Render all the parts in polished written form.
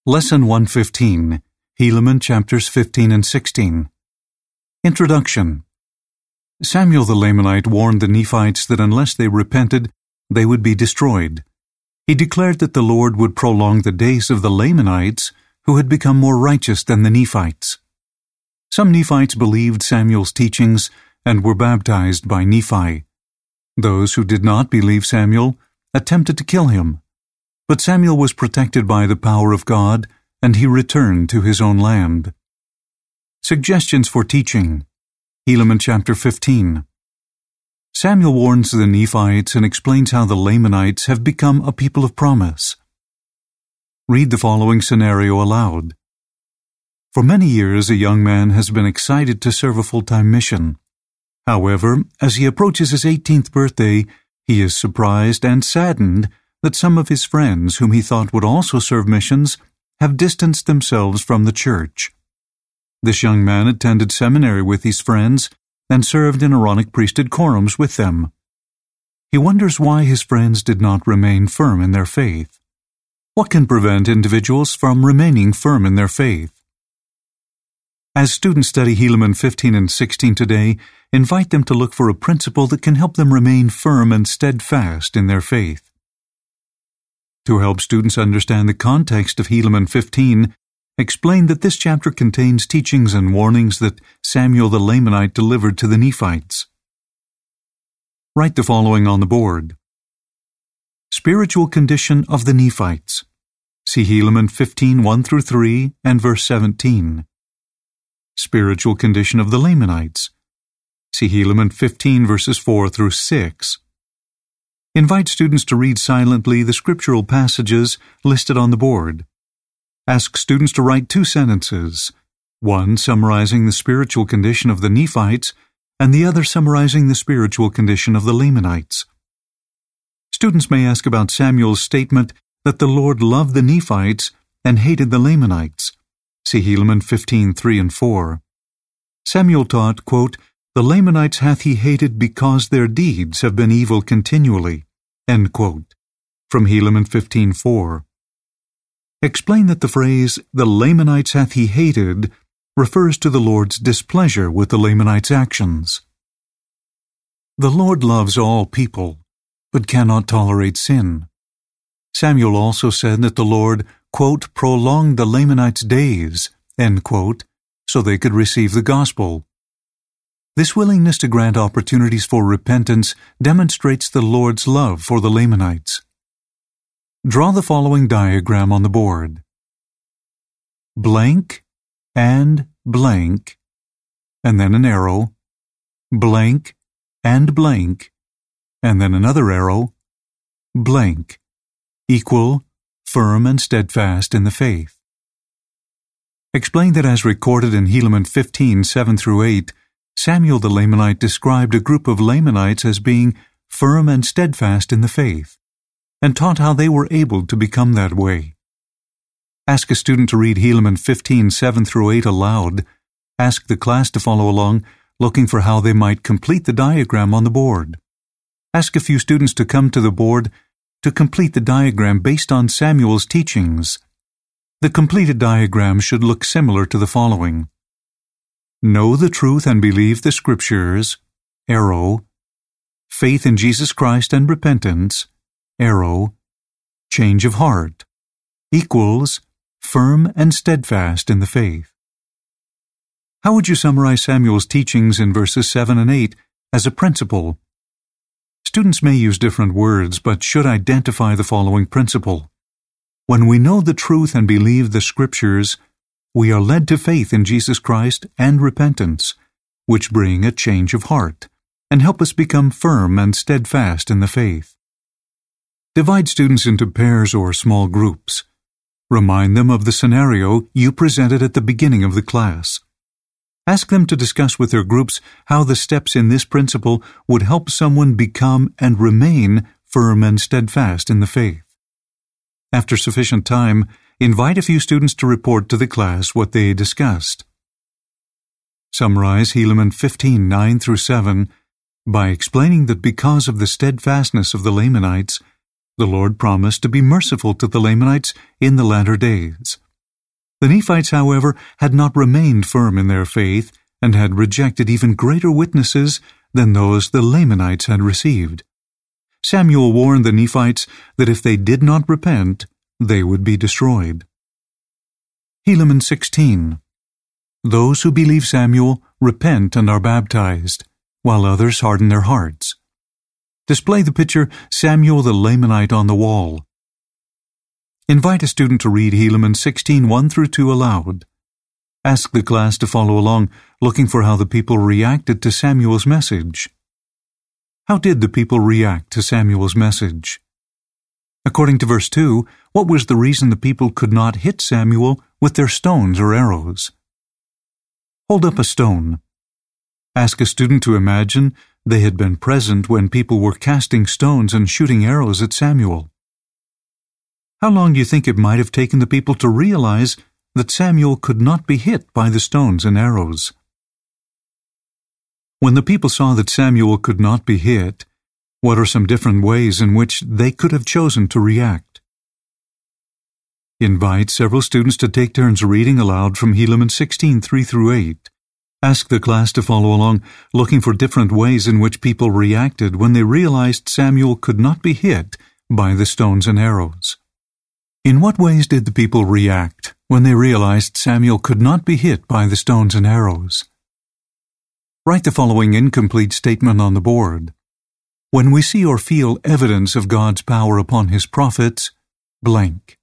Lesson 115, Helaman chapters 15 and 16. Introduction. Samuel the Lamanite warned the Nephites that unless they repented, they would be destroyed. He declared that the Lord would prolong the days of the Lamanites, who had become more righteous than the Nephites. Some Nephites believed Samuel's teachings and were baptized by Nephi. Those who did not believe Samuel attempted to kill him. But Samuel was protected by the power of God, and he returned to his own land. Suggestions for teaching. Helaman chapter 15. Samuel warns the Nephites and explains how the Lamanites have become a people of promise. Read the following scenario aloud. For many years, a young man has been excited to serve a full-time mission. However, as he approaches his 18th birthday, he is surprised and saddened that some of his friends whom he thought would also serve missions have distanced themselves from the church. This young man attended seminary with these friends and served in Aaronic priesthood quorums with them. He wonders why his friends did not remain firm in their faith. What can prevent individuals from remaining firm in their faith? As students study Helaman 15 and 16 today, invite them to look for a principle that can help them remain firm and steadfast in their faith. To help students understand the context of Helaman 15, explain that this chapter contains teachings and warnings that Samuel the Lamanite delivered to the Nephites. Write the following on the board. Spiritual condition of the Nephites. See Helaman 15, 1-3 and verse 17. Spiritual condition of the Lamanites. See Helaman 15 verses 4-6. Invite students to read silently the scriptural passages listed on the board. Ask students to write 2 sentences, one summarizing the spiritual condition of the Nephites and the other summarizing the spiritual condition of the Lamanites. Students may ask about Samuel's statement that the Lord loved the Nephites and hated the Lamanites. See Helaman 15, 3 and 4. Samuel taught, quote, "The Lamanites hath he hated because their deeds have been evil continually," end quote, from Helaman 15, 4. Explain that the phrase, "the Lamanites hath he hated," refers to the Lord's displeasure with the Lamanites' actions. The Lord loves all people, but cannot tolerate sin. Samuel also said that the Lord, quote, "prolonged the Lamanites' days," end quote, so they could receive the gospel. This willingness to grant opportunities for repentance demonstrates the Lord's love for the Lamanites. Draw the following diagram on the board. Blank and blank, and then an arrow, blank and blank, and then another arrow, blank, equal, firm and steadfast in the faith. Explain that as recorded in Helaman 15, 7-8, Samuel the Lamanite described a group of Lamanites as being firm and steadfast in the faith, and taught how they were able to become that way. Ask a student to read Helaman 15, 7-8 aloud. Ask the class to follow along, looking for how they might complete the diagram on the board. Ask a few students to come to the board to complete the diagram based on Samuel's teachings. The completed diagram should look similar to the following. Know the truth and believe the scriptures, arrow. Faith in Jesus Christ and repentance, arrow. Change of heart, equals, firm and steadfast in the faith. How would you summarize Samuel's teachings in verses 7 and 8 as a principle? Students may use different words, but should identify the following principle. When we know the truth and believe the scriptures, we are led to faith in Jesus Christ and repentance, which bring a change of heart and help us become firm and steadfast in the faith. Divide students into pairs or small groups. Remind them of the scenario you presented at the beginning of the class. Ask them to discuss with their groups how the steps in this principle would help someone become and remain firm and steadfast in the faith. After sufficient time, invite a few students to report to the class what they discussed. Summarize Helaman 15, 9-7 by explaining that because of the steadfastness of the Lamanites, the Lord promised to be merciful to the Lamanites in the latter days. The Nephites, however, had not remained firm in their faith and had rejected even greater witnesses than those the Lamanites had received. Samuel warned the Nephites that if they did not repent, they would be destroyed. Helaman 16. Those who believe Samuel repent and are baptized, while others harden their hearts. Display the picture Samuel the Lamanite on the wall. Invite a student to read Helaman 16, 1 through 2 aloud. Ask the class to follow along, looking for how the people reacted to Samuel's message. How did the people react to Samuel's message? According to verse 2, what was the reason the people could not hit Samuel with their stones or arrows? Hold up a stone. Ask a student to imagine they had been present when people were casting stones and shooting arrows at Samuel. How long do you think it might have taken the people to realize that Samuel could not be hit by the stones and arrows? When the people saw that Samuel could not be hit, what are some different ways in which they could have chosen to react? Invite several students to take turns reading aloud from Helaman 16, 3 through 8. Ask the class to follow along, looking for different ways in which people reacted when they realized Samuel could not be hit by the stones and arrows. In what ways did the people react when they realized Samuel could not be hit by the stones and arrows? Write the following incomplete statement on the board. When we see or feel evidence of God's power upon His prophets, blank.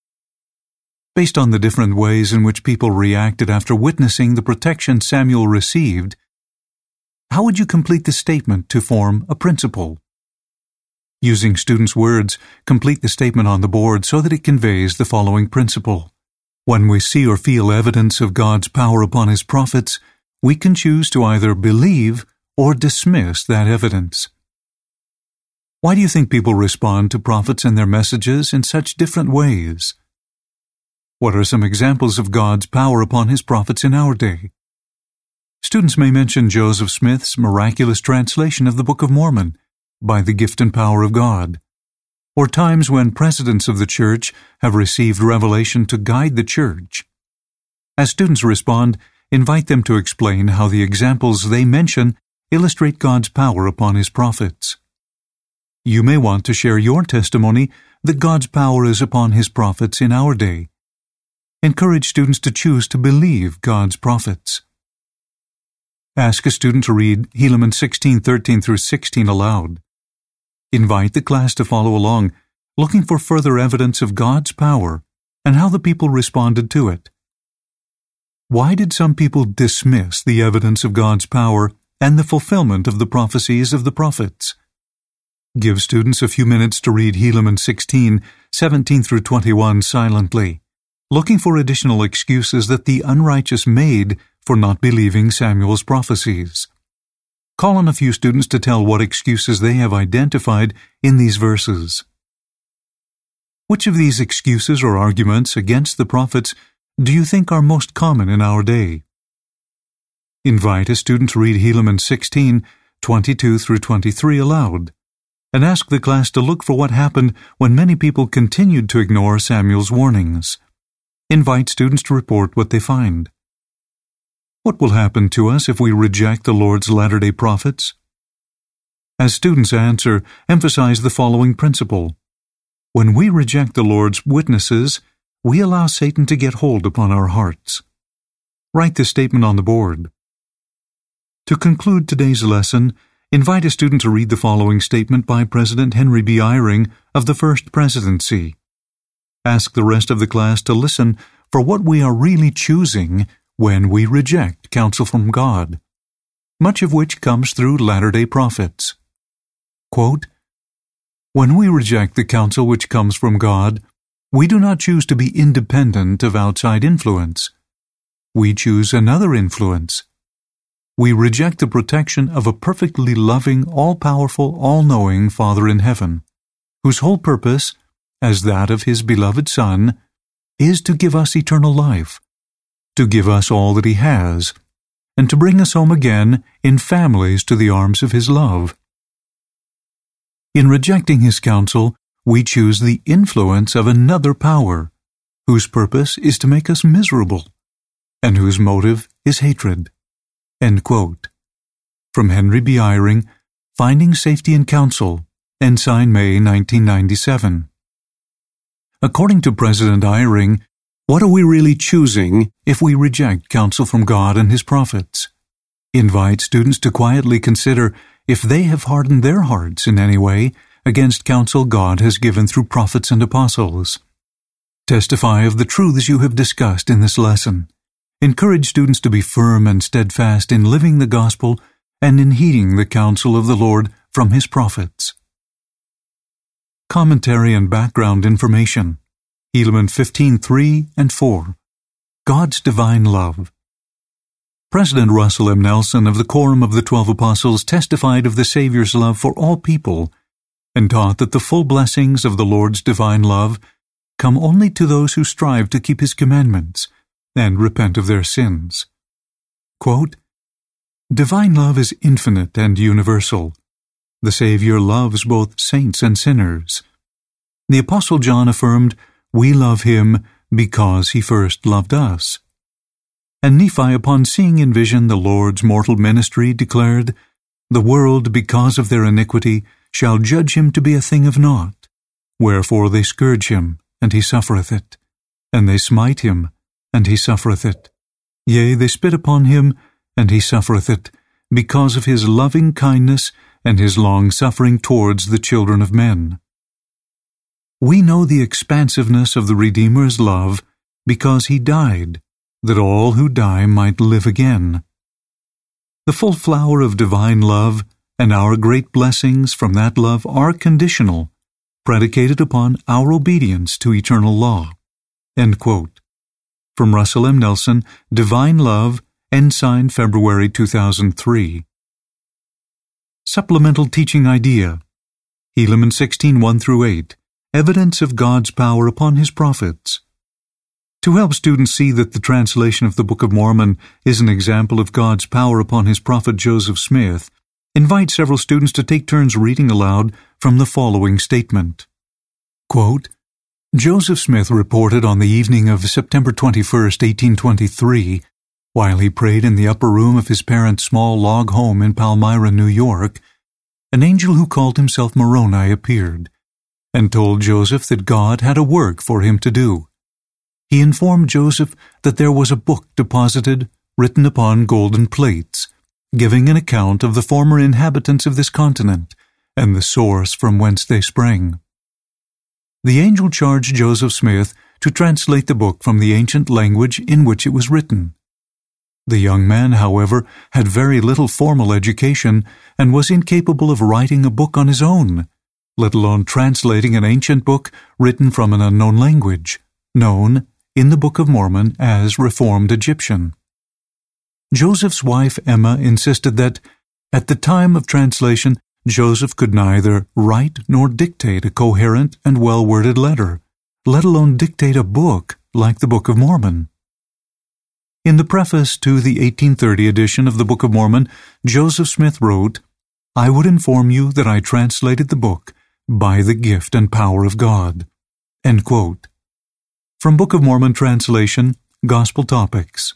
Based on the different ways in which people reacted after witnessing the protection Samuel received, how would you complete the statement to form a principle? Using students' words, complete the statement on the board so that it conveys the following principle. When we see or feel evidence of God's power upon His prophets, we can choose to either believe or dismiss that evidence. Why do you think people respond to prophets and their messages in such different ways? What are some examples of God's power upon His prophets in our day? Students may mention Joseph Smith's miraculous translation of the Book of Mormon by the gift and power of God, or times when presidents of the church have received revelation to guide the church. As students respond, invite them to explain how the examples they mention illustrate God's power upon His prophets. You may want to share your testimony that God's power is upon His prophets in our day. Encourage students to choose to believe God's prophets. Ask a student to read Helaman 16, 13 through 16 aloud. Invite the class to follow along, looking for further evidence of God's power and how the people responded to it. Why did some people dismiss the evidence of God's power and the fulfillment of the prophecies of the prophets? Give students a few minutes to read Helaman 16, 17 through 21 silently, looking for additional excuses that the unrighteous made for not believing Samuel's prophecies. Call on a few students to tell what excuses they have identified in these verses. Which of these excuses or arguments against the prophets do you think are most common in our day? Invite a student to read Helaman 16, 22 through 23 aloud, and ask the class to look for what happened when many people continued to ignore Samuel's warnings. Invite students to report what they find. What will happen to us if we reject the Lord's latter-day prophets? As students answer, emphasize the following principle. When we reject the Lord's witnesses, we allow Satan to get hold upon our hearts. Write this statement on the board. To conclude today's lesson, invite a student to read the following statement by President Henry B. Eyring of the First Presidency. Ask the rest of the class to listen for what we are really choosing when we reject counsel from God, much of which comes through latter-day prophets. Quote, when we reject the counsel which comes from God, we do not choose to be independent of outside influence. We choose another influence. We reject the protection of a perfectly loving, all-powerful, all-knowing Father in heaven, whose whole purpose, as that of His beloved Son, is to give us eternal life, to give us all that He has, and to bring us home again in families to the arms of His love. In rejecting His counsel, we choose the influence of another power, whose purpose is to make us miserable, and whose motive is hatred." End quote. From Henry B. Eyring, Finding Safety in Counsel, Ensign, May 1997. According to President Eyring, what are we really choosing if we reject counsel from God and His prophets? Invite students to quietly consider if they have hardened their hearts in any way against counsel God has given through prophets and apostles. Testify of the truths you have discussed in this lesson. Encourage students to be firm and steadfast in living the gospel and in heeding the counsel of the Lord from His prophets. Commentary and background information. Helaman 15:3 and 4. God's Divine Love. President Russell M. Nelson of the Quorum of the 12 Apostles testified of the Savior's love for all people and taught that the full blessings of the Lord's divine love come only to those who strive to keep His commandments and repent of their sins. Quote, "Divine love is infinite and universal. The Savior loves both saints and sinners. The Apostle John affirmed, 'We love Him because He first loved us.' And Nephi, upon seeing in vision the Lord's mortal ministry, declared, 'The world, because of their iniquity, shall judge Him to be a thing of naught. Wherefore they scourge Him, and He suffereth it. And they smite Him, and He suffereth it. Yea, they spit upon Him, and He suffereth it, because of His loving kindness and His long-suffering towards the children of men.' We know the expansiveness of the Redeemer's love because He died, that all who die might live again. The full flower of divine love and our great blessings from that love are conditional, predicated upon our obedience to eternal law." End quote. From Russell M. Nelson, Divine Love, Ensign, February 2003. Supplemental Teaching Idea. Helaman 16:1-8. Evidence of God's power upon His prophets. To help students see that the translation of the Book of Mormon is an example of God's power upon His prophet Joseph Smith, invite several students to take turns reading aloud from the following statement. Quote, "Joseph Smith reported on the evening of September 21, 1823, while he prayed in the upper room of his parents' small log home in Palmyra, New York, an angel who called himself Moroni appeared, and told Joseph that God had a work for him to do. He informed Joseph that there was a book deposited, written upon golden plates, giving an account of the former inhabitants of this continent, and the source from whence they sprang. The angel charged Joseph Smith to translate the book from the ancient language in which it was written. The young man, however, had very little formal education and was incapable of writing a book on his own, let alone translating an ancient book written from an unknown language, known in the Book of Mormon as Reformed Egyptian. Joseph's wife Emma insisted that, at the time of translation, Joseph could neither write nor dictate a coherent and well-worded letter, let alone dictate a book like the Book of Mormon. In the preface to the 1830 edition of the Book of Mormon, Joseph Smith wrote, "I would inform you that I translated the book by the gift and power of God." End quote. From Book of Mormon Translation, Gospel Topics.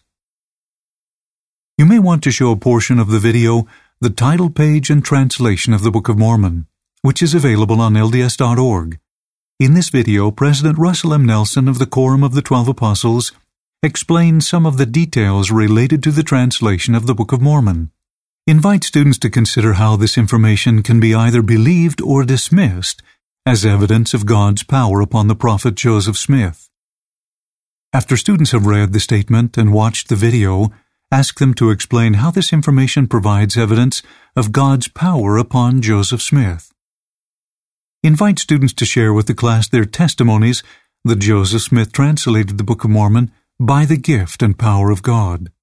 You may want to show a portion of the video, the title page and translation of the Book of Mormon, which is available on LDS.org. In this video, President Russell M. Nelson of the Quorum of the 12 Apostles explains some of the details related to the translation of the Book of Mormon. Invite students to consider how this information can be either believed or dismissed as evidence of God's power upon the prophet Joseph Smith. After students have read the statement and watched the video, ask them to explain how this information provides evidence of God's power upon Joseph Smith. Invite students to share with the class their testimonies that Joseph Smith translated the Book of Mormon by the gift and power of God.